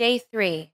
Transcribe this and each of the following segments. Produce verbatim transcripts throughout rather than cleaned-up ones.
Day three.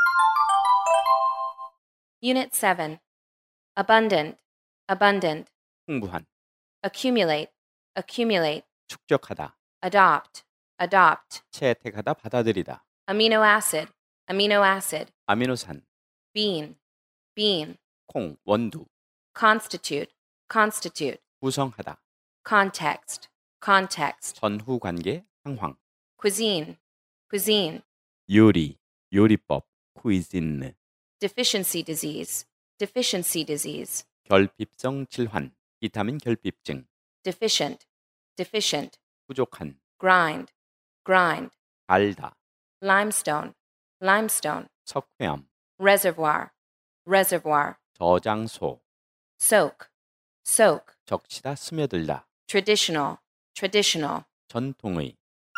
Unit seven. Abundant, abundant. 풍부한, Accumulate, accumulate. 축적하다, Adopt, adopt. 채택하다, 받아들이다. Amino acid, amino acid. 아미노산, Bean, bean. 콩, 원두. Constitute, constitute. 구성하다. Context, context. 전후 관계, 상황. Cuisine, cuisine. 요리, 요리법, 쿠이진느. Deficiency disease, deficiency disease. 결핍성 질환, 비타민 결핍증. Deficient, deficient. 부족한, Grind, grind. 달다. Limestone, limestone. 석회암, Reservoir, reservoir. 저장소. Soak, soak. 적시다, 스며들다. Traditional, traditional. 전통의.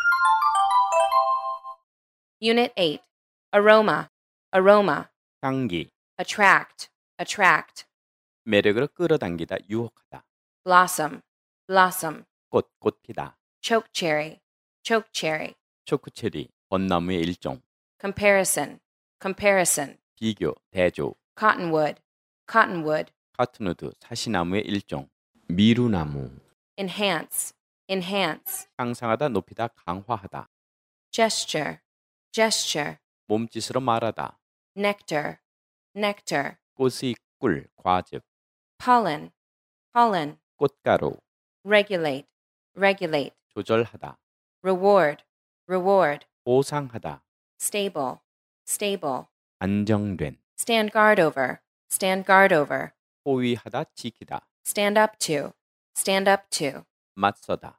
Unit eight. Aroma, aroma. 향기, Attract, attract. 매력으로 끌어당기다, 유혹하다. Blossom, blossom. 꽃, 꽃피다. Choke cherry, choke cherry. 초크체리, 벚나무의 일종. Comparison, comparison. 비교, 대조. Cottonwood, cottonwood. 카트누드, 사시나무의 일종. 미루나무. Enhance, enhance. 향상하다, 높이다, 강화하다. Gesture, gesture. 몸짓으로 말하다. Nectar, nectar. 꽃의 꿀, 과즙. Pollen, pollen. 꽃가루. Regulate, regulate. 조절하다. Reward, reward. 보상하다. Stable, stable. 안정된. Stand guard over, stand guard over. 호위하다, 지키다. Stand up to, stand up to. 맞서다.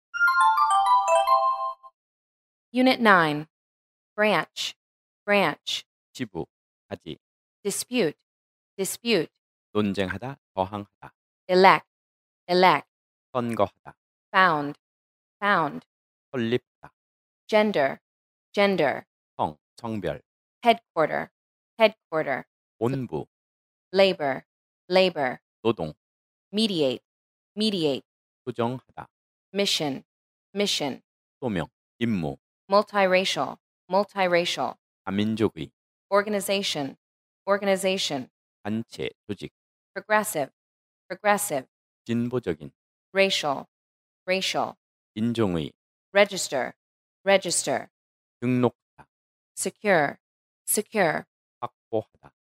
Unit nine. Branch, branch. 지부, 가지. Dispute, dispute. 논쟁하다, 저항하다. Elect, elect. 선거하다. Found, found. 설립하다. Gender, gender. 성, 성별. Headquarter, headquarter. 본부, Labor, labor. 노동. Mediate, mediate. 조정하다. Mission, mission. 소명, 임무. Multiracial, multiracial. 다민족의. Organization, organization. 단체, 조직. Progressive, progressive. 진보적인. Racial, racial. 인종의. Register, register. 등록하다. Secure, secure. 확보하다.